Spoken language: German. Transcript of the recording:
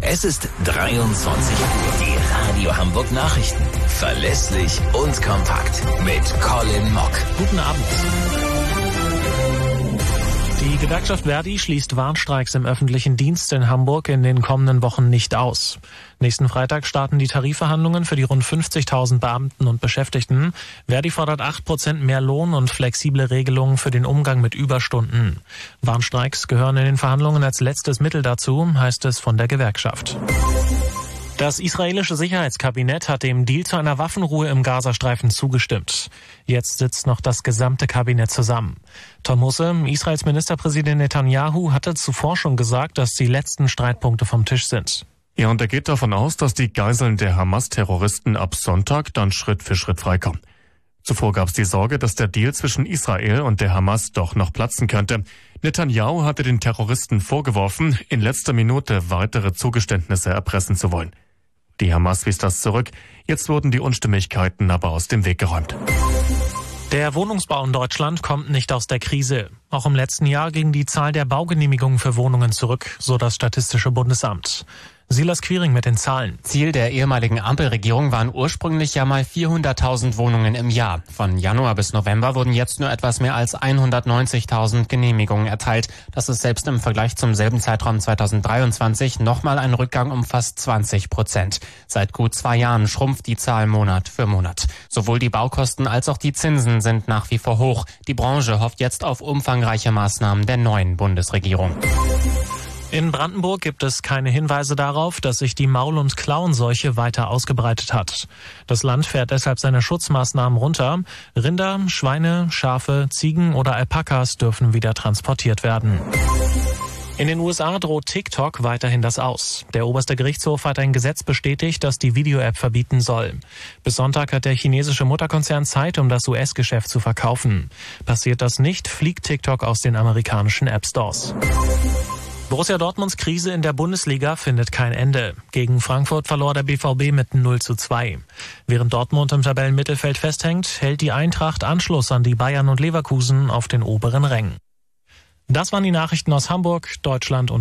Es ist 23 Uhr. Die Radio Hamburg Nachrichten. Verlässlich und kompakt. Mit Colin Mock. Guten Abend. Die Gewerkschaft Verdi schließt Warnstreiks im öffentlichen Dienst in Hamburg in den kommenden Wochen nicht aus. Nächsten Freitag starten die Tarifverhandlungen für die rund 50.000 Beamten und Beschäftigten. Verdi fordert 8% mehr Lohn und flexible Regelungen für den Umgang mit Überstunden. Warnstreiks gehören in den Verhandlungen als letztes Mittel dazu, heißt es von der Gewerkschaft. Das israelische Sicherheitskabinett hat dem Deal zu einer Waffenruhe im Gazastreifen zugestimmt. Jetzt sitzt noch das gesamte Kabinett zusammen. Tom Husse, Israels Ministerpräsident Netanyahu, hatte zuvor schon gesagt, dass die letzten Streitpunkte vom Tisch sind. Ja, und er geht davon aus, dass die Geiseln der Hamas-Terroristen ab Sonntag dann Schritt für Schritt freikommen. Zuvor gab es die Sorge, dass der Deal zwischen Israel und der Hamas doch noch platzen könnte. Netanyahu hatte den Terroristen vorgeworfen, in letzter Minute weitere Zugeständnisse erpressen zu wollen. Die Hamas wies das zurück. Jetzt wurden die Unstimmigkeiten aber aus dem Weg geräumt. Der Wohnungsbau in Deutschland kommt nicht aus der Krise. Auch im letzten Jahr ging die Zahl der Baugenehmigungen für Wohnungen zurück, so das Statistische Bundesamt. Silas Quiring mit den Zahlen. Ziel der ehemaligen Ampelregierung waren ursprünglich ja mal 400.000 Wohnungen im Jahr. Von Januar bis November wurden jetzt nur etwas mehr als 190.000 Genehmigungen erteilt. Das ist selbst im Vergleich zum selben Zeitraum 2023 nochmal ein Rückgang um fast 20%. Seit gut 2 Jahren schrumpft die Zahl Monat für Monat. Sowohl die Baukosten als auch die Zinsen sind nach wie vor hoch. Die Branche hofft jetzt auf umfangreiche Maßnahmen der neuen Bundesregierung. In Brandenburg gibt es keine Hinweise darauf, dass sich die Maul- und Klauenseuche weiter ausgebreitet hat. Das Land fährt deshalb seine Schutzmaßnahmen runter. Rinder, Schweine, Schafe, Ziegen oder Alpakas dürfen wieder transportiert werden. In den USA droht TikTok weiterhin das Aus. Der oberste Gerichtshof hat ein Gesetz bestätigt, das die Video-App verbieten soll. Bis Sonntag hat der chinesische Mutterkonzern Zeit, um das US-Geschäft zu verkaufen. Passiert das nicht, fliegt TikTok aus den amerikanischen App-Stores. Borussia Dortmunds Krise in der Bundesliga findet kein Ende. Gegen Frankfurt verlor der BVB mit 0:2. Während Dortmund im Tabellenmittelfeld festhängt, hält die Eintracht Anschluss an die Bayern und Leverkusen auf den oberen Rängen. Das waren die Nachrichten aus Hamburg, Deutschland und